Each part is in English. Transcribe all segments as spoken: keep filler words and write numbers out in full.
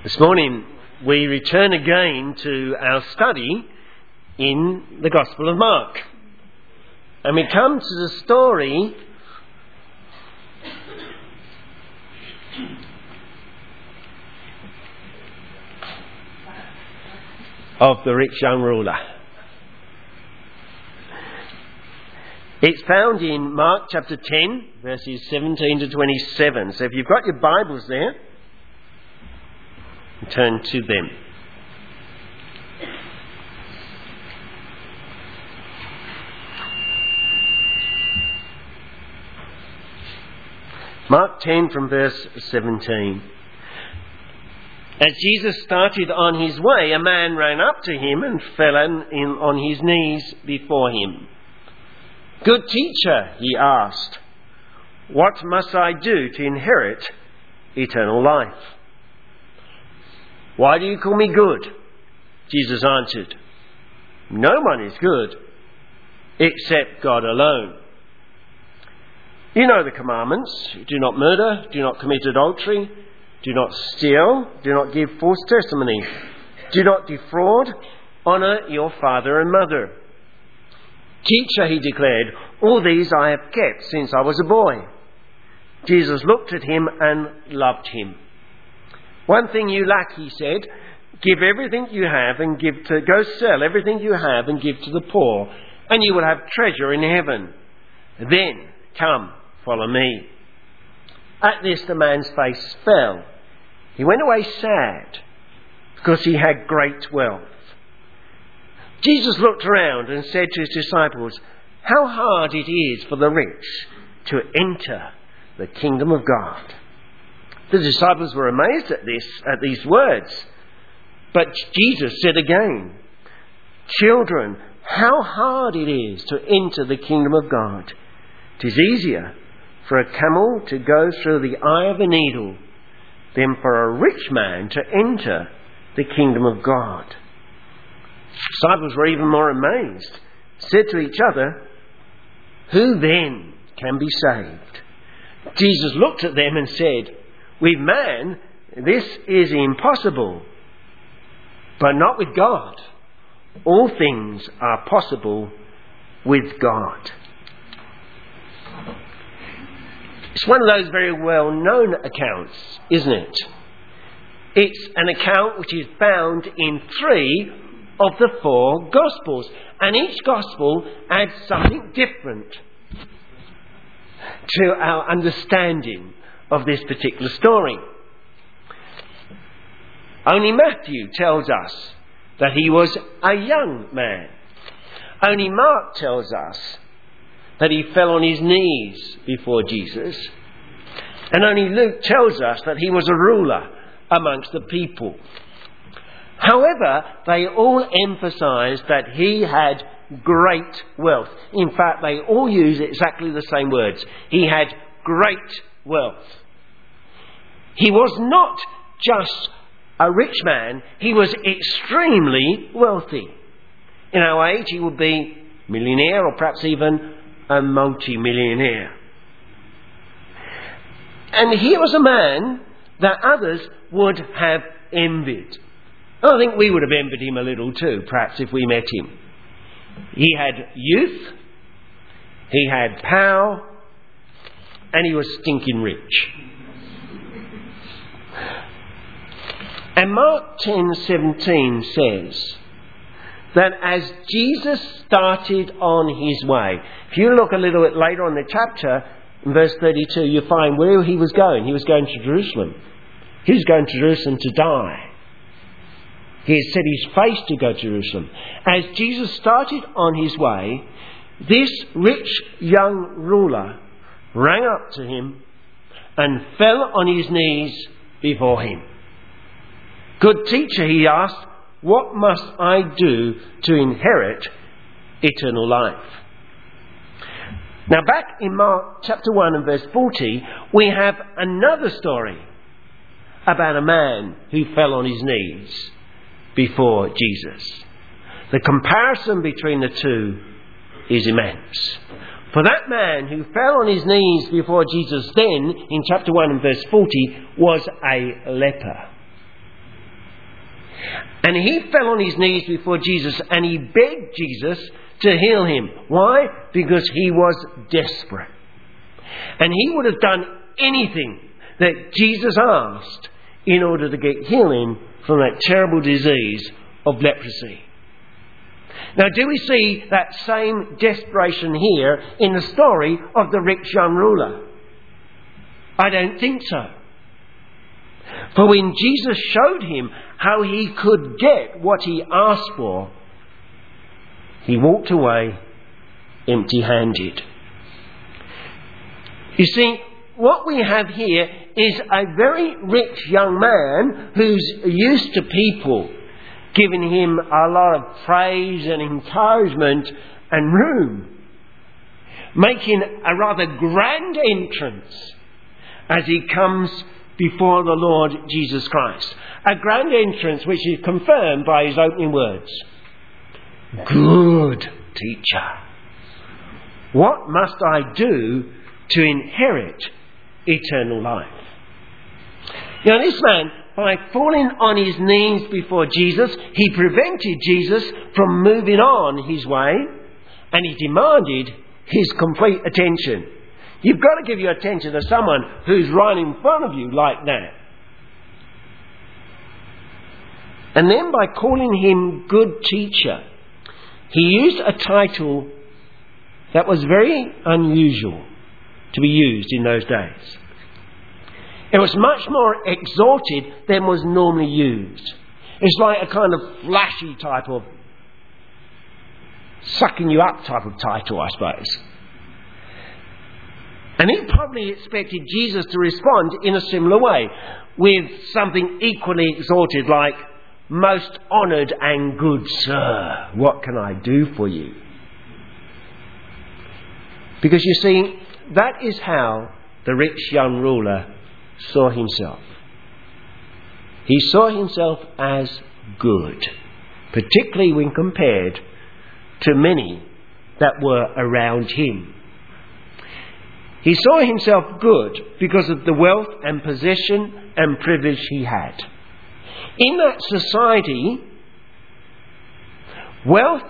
This morning we return again to our study in the Gospel of Mark. And we come to the story of the rich young ruler. It's found in Mark chapter ten, verses seventeen to twenty-seven. So if you've got your Bibles there, turn to them. Mark ten from verse seventeen. As Jesus started on his way, a man ran up to him and fell in, in on his knees before him. "Good teacher," he asked, "what must I do to inherit eternal life?" "Why do you call me good?" Jesus answered. "No one is good except God alone. You know the commandments. Do not murder, do not commit adultery, do not steal, do not give false testimony, do not defraud, honour your father and mother." "Teacher," he declared, "all these I have kept since I was a boy." Jesus looked at him and loved him. "One thing you lack," he said. "Give everything you have and give to, go sell everything you have and give to the poor, and you will have treasure in heaven. Then come, follow me." At this the man's face fell. He went away sad because he had great wealth. Jesus looked around and said to his disciples, "How hard it is for the rich to enter the kingdom of God." The disciples were amazed at this, at these words. But Jesus said again, "Children, how hard it is to enter the kingdom of God. It is easier for a camel to go through the eye of a needle than for a rich man to enter the kingdom of God." The disciples were even more amazed, said to each other, "Who then can be saved?" Jesus looked at them and said, "With man, this is impossible, but not with God. All things are possible with God." It's one of those very well-known accounts, isn't it? It's an account which is found in three of the four Gospels, and each Gospel adds something different to our understanding of this particular story. Only Matthew tells us that he was a young man. Only Mark tells us that he fell on his knees before Jesus. And only Luke tells us that he was a ruler amongst the people. However, they all emphasise that he had great wealth. In fact, they all use exactly the same words. He had great wealth. He was not just a rich man, he was extremely wealthy. In our age, he would be a millionaire or perhaps even a multi-millionaire. And he was a man that others would have envied. I think we would have envied him a little too, perhaps, if we met him. He had youth, he had power, and he was stinking rich. And Mark ten seventeen says that as Jesus started on his way, if you look a little bit later on in the chapter, in verse thirty-two, you find where he was going. He was going to Jerusalem. He was going to Jerusalem to die. He had set his face to go to Jerusalem. As Jesus started on his way, this rich young ruler ran up to him and fell on his knees before him. "Good teacher," he asked, "what must I do to inherit eternal life?" Now back in Mark chapter one and verse forty, we have another story about a man who fell on his knees before Jesus. The comparison between the two is immense. For that man who fell on his knees before Jesus then, in chapter one and verse forty, was a leper. And he fell on his knees before Jesus and he begged Jesus to heal him. Why? Because he was desperate. And he would have done anything that Jesus asked in order to get healing from that terrible disease of leprosy. Now, do we see that same desperation here in the story of the rich young ruler? I don't think so. For when Jesus showed him how he could get what he asked for, he walked away empty-handed. You see, what we have here is a very rich young man who's used to people giving him a lot of praise and encouragement and room, making a rather grand entrance as he comes before the Lord Jesus Christ. A grand entrance which is confirmed by his opening words. Good teacher, what must I do to inherit eternal life? Now this man, by falling on his knees before Jesus, he prevented Jesus from moving on his way, and he demanded his complete attention. You've got to give your attention to someone who's right in front of you like that. And then by calling him good teacher, he used a title that was very unusual to be used in those days. It was much more exalted than was normally used. It's like a kind of flashy type of sucking you up type of title, I suppose. And he probably expected Jesus to respond in a similar way, with something equally exalted like, most honoured and good sir, what can I do for you? Because you see, that is how the rich young ruler saw himself. He saw himself as good, particularly when compared to many that were around him. He saw himself good because of the wealth and possession and privilege he had. In that society, wealth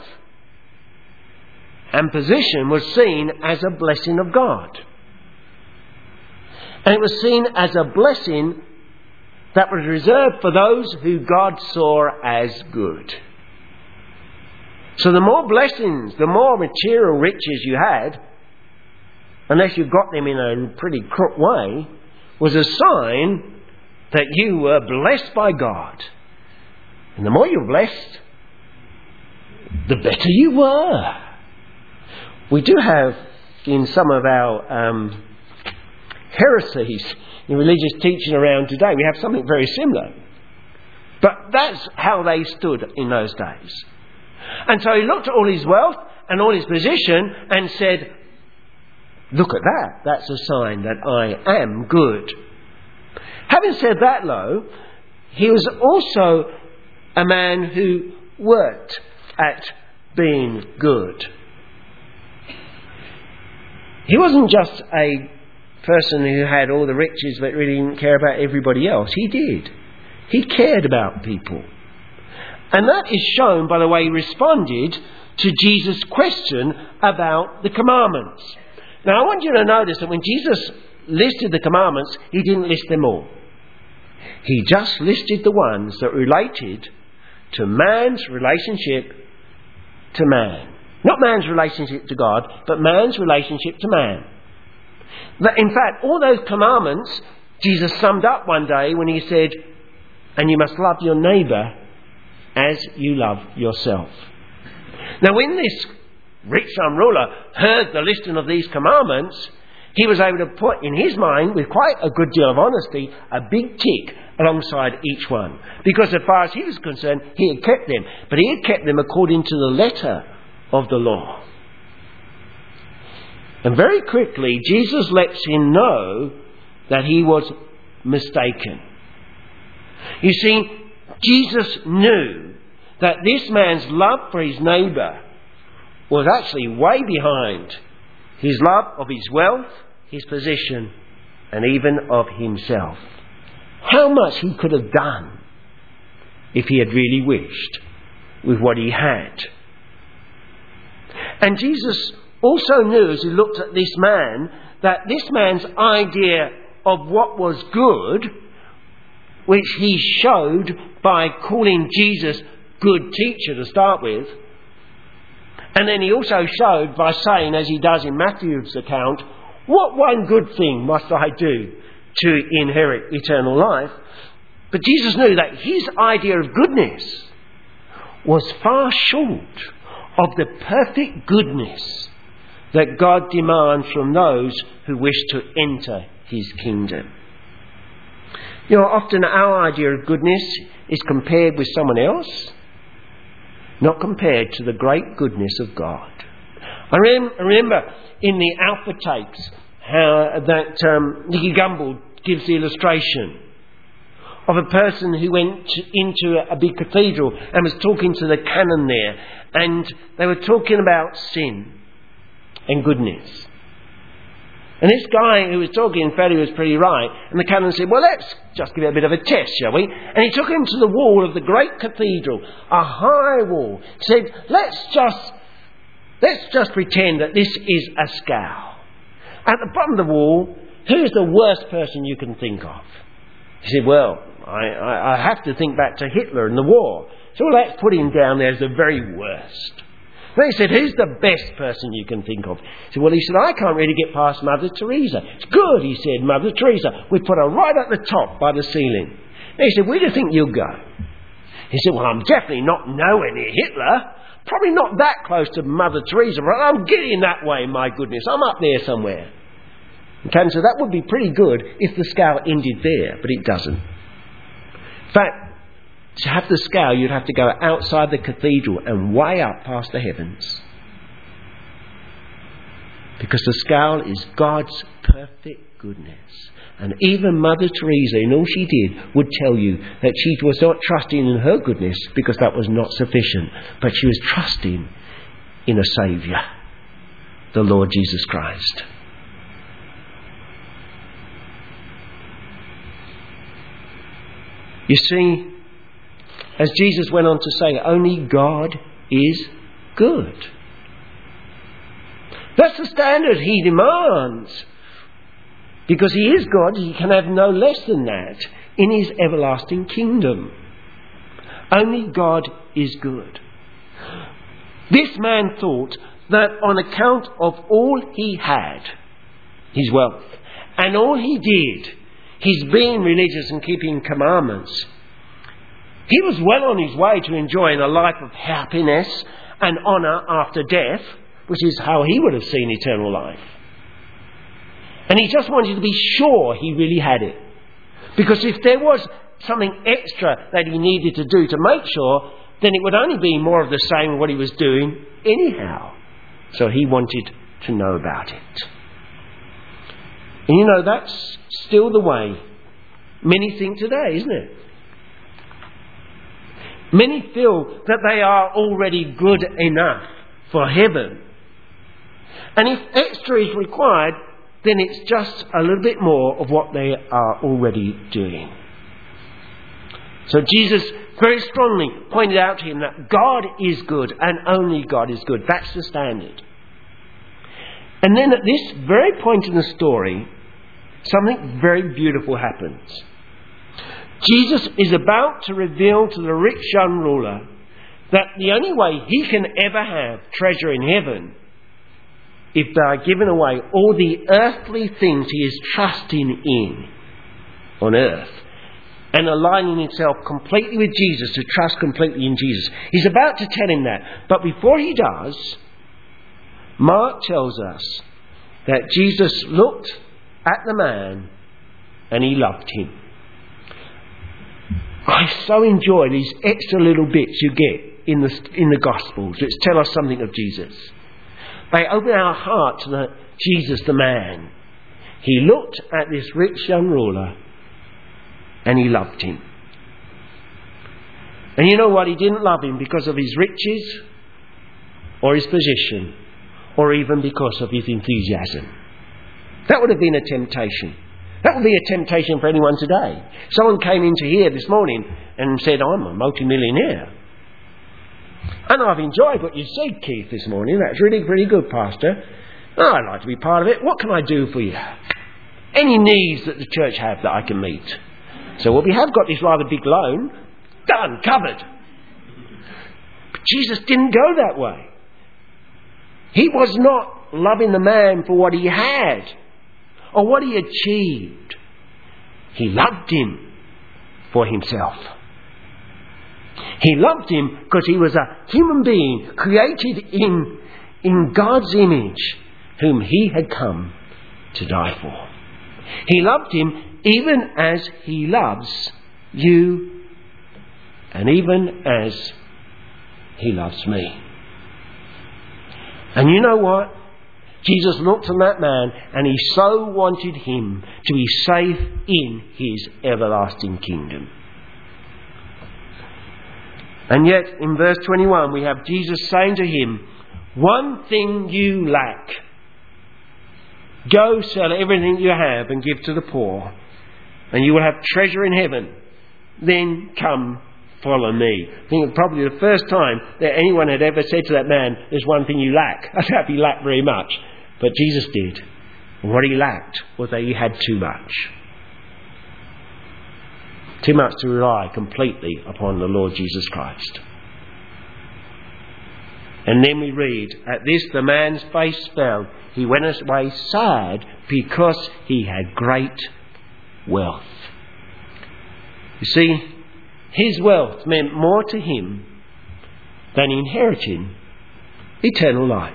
and position was seen as a blessing of God. And it was seen as a blessing that was reserved for those who God saw as good. So the more blessings, the more material riches you had, unless you got them in a pretty crook way, was a sign that you were blessed by God. And the more you were blessed, the better you were. We do have in some of our um, heresies in religious teaching around today, we have something very similar. But that's how they stood in those days. And so he looked at all his wealth and all his position and said, look at that, that's a sign that I am good. Having said that, though, he was also a man who worked at being good. He wasn't just a person who had all the riches but really didn't care about everybody else. He did. He cared about people. And that is shown by the way he responded to Jesus' question about the commandments. Now I want you to notice that when Jesus listed the commandments, he didn't list them all. He just listed the ones that related to man's relationship to man. Not man's relationship to God, but man's relationship to man. In fact, all those commandments, Jesus summed up one day when he said, and you must love your neighbour as you love yourself. Now when this rich young ruler heard the listing of these commandments, he was able to put in his mind, with quite a good deal of honesty, a big tick alongside each one. Because as far as he was concerned, he had kept them. But he had kept them according to the letter of the law. And very quickly, Jesus lets him know that he was mistaken. You see, Jesus knew that this man's love for his neighbour was actually way behind his love of his wealth, his position, and even of himself. How much he could have done if he had really wished, with what he had. And Jesus also knew, as he looked at this man, that this man's idea of what was good, which he showed by calling Jesus good teacher to start with, and then he also showed by saying, as he does in Matthew's account, what one good thing must I do to inherit eternal life? But Jesus knew that his idea of goodness was far short of the perfect goodness that God demands from those who wish to enter his kingdom. You know, often our idea of goodness is compared with someone else, not compared to the great goodness of God. I rem- remember in the Alpha Takes how that um, Nicky Gumbel gives the illustration of a person who went to, into a, a big cathedral and was talking to the canon there, and they were talking about sin and goodness. And this guy who was talking felt he was pretty right, and the canon said, well, let's just give it a bit of a test, shall we? And he took him to the wall of the great cathedral, a high wall, said, let's just let's just pretend that this is a scow. At the bottom of the wall, who's the worst person you can think of? He said, well, I, I, I have to think back to Hitler and the war. So let's put him down there as the very worst. Then he said, who's the best person you can think of? He said, well, he said, I can't really get past Mother Teresa. It's good, he said, Mother Teresa. We put her right at the top by the ceiling. And he said, where do you think you'll go? He said, well, I'm definitely not nowhere near Hitler. Probably not that close to Mother Teresa, but I'm getting that way, my goodness. I'm up there somewhere. And Ken said, that would be pretty good if the scale ended there, but it doesn't. In fact, to have the scale, you'd have to go outside the cathedral and way up past the heavens. Because the scale is God's perfect goodness. And even Mother Teresa, in all she did, would tell you that she was not trusting in her goodness because that was not sufficient. But she was trusting in a Saviour, the Lord Jesus Christ. You see, as Jesus went on to say, only God is good. That's the standard he demands. Because he is God, he can have no less than that in his everlasting kingdom. Only God is good. This man thought that on account of all he had, his wealth, and all he did, his being religious and keeping commandments, he was well on his way to enjoying a life of happiness and honour after death, which is how he would have seen eternal life. And he just wanted to be sure he really had it. Because if there was something extra that he needed to do to make sure, then it would only be more of the same of what he was doing anyhow. So he wanted to know about it. And you know, that's still the way many think today, isn't it? Many feel that they are already good enough for heaven. And if extra is required, then it's just a little bit more of what they are already doing. So Jesus very strongly pointed out to him that God is good and only God is good. That's the standard. And then at this very point in the story, something very beautiful happens. Jesus is about to reveal to the rich young ruler that the only way he can ever have treasure in heaven if they are giving away all the earthly things he is trusting in on earth and aligning himself completely with Jesus, to trust completely in Jesus. He's about to tell him that. But before he does, Mark tells us that Jesus looked at the man and he loved him. I so enjoy these extra little bits you get in the in the Gospels which tell us something of Jesus. They open our heart to the Jesus the man. He looked at this rich young ruler and he loved him. And you know what? He didn't love him because of his riches or his position or even because of his enthusiasm. That would have been a temptation. That would be a temptation for anyone today. Someone came into here this morning and said, I'm a multimillionaire. And I've enjoyed what you said, Keith, this morning. That's really, really good, Pastor. Oh, I'd like to be part of it. What can I do for you? Any needs that the church have that I can meet? So, well, we have got this rather big loan. Done, covered. But Jesus didn't go that way. He was not loving the man for what he had or what he achieved. He loved him for himself. He loved him because he was a human being created in, in God's image, whom he had come to die for. He loved him even as he loves you and even as he loves me. And you know what? Jesus looked on that man and he so wanted him to be safe in his everlasting kingdom. And yet in verse twenty-one we have Jesus saying to him, one thing you lack. Go sell everything you have and give to the poor, and you will have treasure in heaven. Then come, follow me. I think it's probably the first time that anyone had ever said to that man, there's one thing you lack. I doubt he lacked very much, but Jesus did. And what he lacked was that he had too much. Too much to rely completely upon the Lord Jesus Christ. And then we read, at this the man's face fell. He went away sad because he had great wealth. You see, his wealth meant more to him than inheriting eternal life.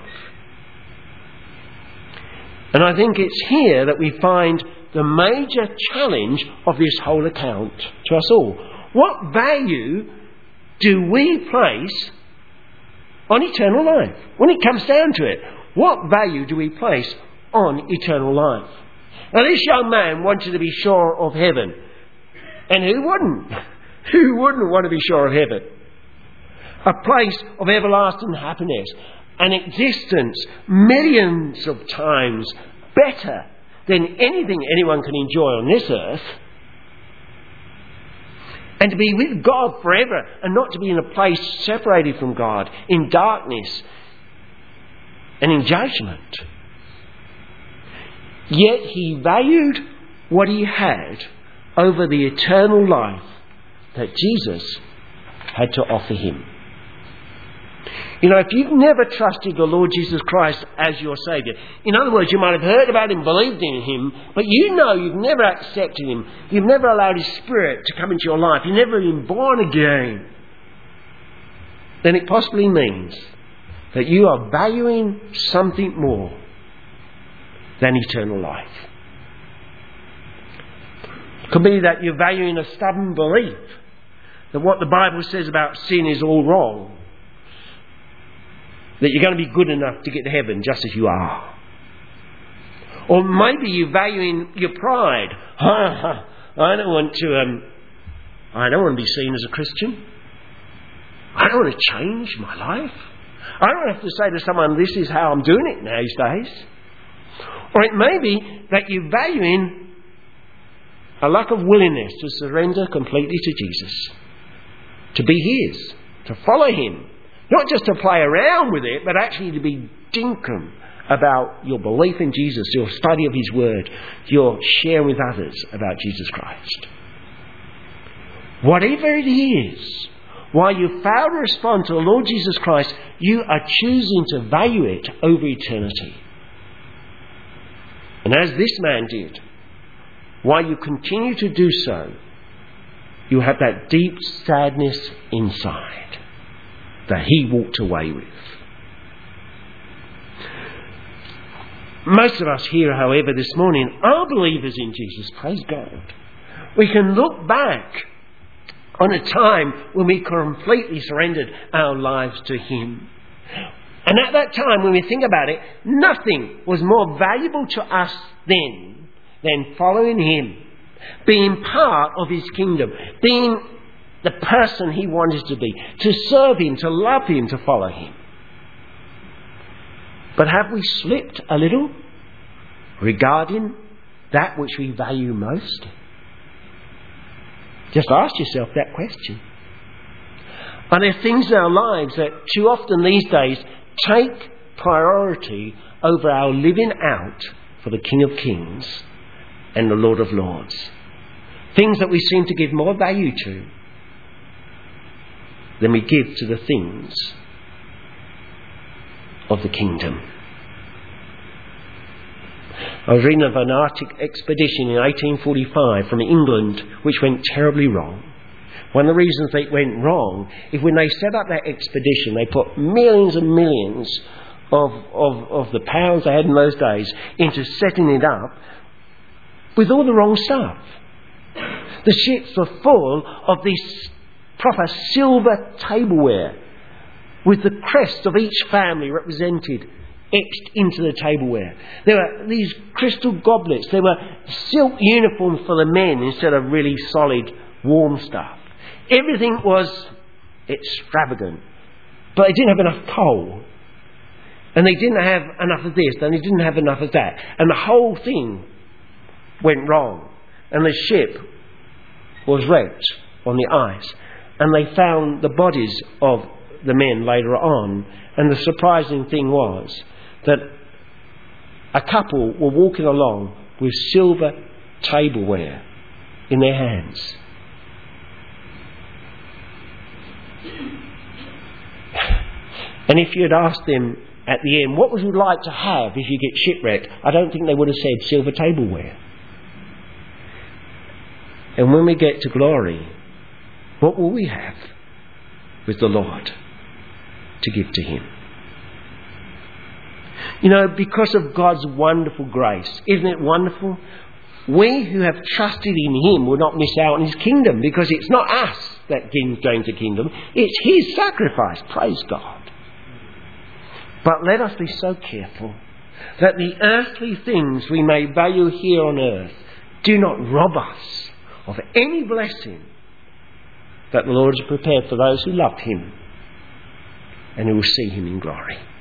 And I think it's here that we find the major challenge of this whole account to us all. What value do we place on eternal life? When it comes down to it, what value do we place on eternal life? Now, this young man wanted to be sure of heaven. And who wouldn't? Who wouldn't want to be sure of heaven? A place of everlasting happiness. An existence millions of times better than anything anyone can enjoy on this earth. And to be with God forever and not to be in a place separated from God in darkness and in judgment. Yet he valued what he had over the eternal life that Jesus had to offer him. You know, if you've never trusted the Lord Jesus Christ as your Saviour, in other words, you might have heard about him, believed in him, but you know you've never accepted him, you've never allowed his Spirit to come into your life, you've never been born again, then it possibly means that you are valuing something more than eternal life. It could be that you're valuing a stubborn belief that what the Bible says about sin is all wrong. That you're going to be good enough to get to heaven just as you are. Or maybe you're valuing your pride. I don't want to um, I don't want to be seen as a Christian. I don't want to change my life. I don't have to say to someone, this is how I'm doing it these days. Or it may be that you're valuing a lack of willingness to surrender completely to Jesus. To be his. To follow him. Not just to play around with it, but actually to be dinkum about your belief in Jesus, your study of his word, your share with others about Jesus Christ. Whatever it is, while you fail to respond to the Lord Jesus Christ, you are choosing to value it over eternity. And as this man did, while you continue to do so, you have that deep sadness inside that he walked away with. Most of us here, however, this morning are believers in Jesus. Praise God. We can look back on a time when we completely surrendered our lives to him. And at that time, when we think about it, nothing was more valuable to us then than following him, being part of his kingdom, being the person he wanted to be, to serve him, to love him, to follow him. But have we slipped a little regarding that which we value most? Just ask yourself that question. Are there things in our lives that too often these days take priority over our living out for the King of Kings and the Lord of Lords? Things that we seem to give more value to than we give to the things of the kingdom. I was reading of an Arctic expedition in eighteen forty-five from England which went terribly wrong. One of the reasons they went wrong is when they set up that expedition, they put millions and millions of, of, of the pounds they had in those days into setting it up with all the wrong stuff. The ships were full of this proper silver tableware with the crest of each family represented etched into the tableware. There were these crystal goblets. There were silk uniforms for the men instead of really solid warm stuff. Everything was extravagant. But they didn't have enough coal. And they didn't have enough of this. And they didn't have enough of that. And the whole thing went wrong. And the ship was wrecked on the ice. And they found the bodies of the men later on. And the surprising thing was that a couple were walking along with silver tableware in their hands. And if you had asked them at the end, what would you like to have if you get shipwrecked? I don't think they would have said silver tableware. And when we get to glory, what will we have with the Lord to give to Him? You know, because of God's wonderful grace, isn't it wonderful? We who have trusted in Him will not miss out on His kingdom, because it's not us that gains the kingdom, it's His sacrifice. Praise God. But let us be so careful that the earthly things we may value here on earth do not rob us of any blessing that the Lord has prepared for those who love Him and who will see Him in glory.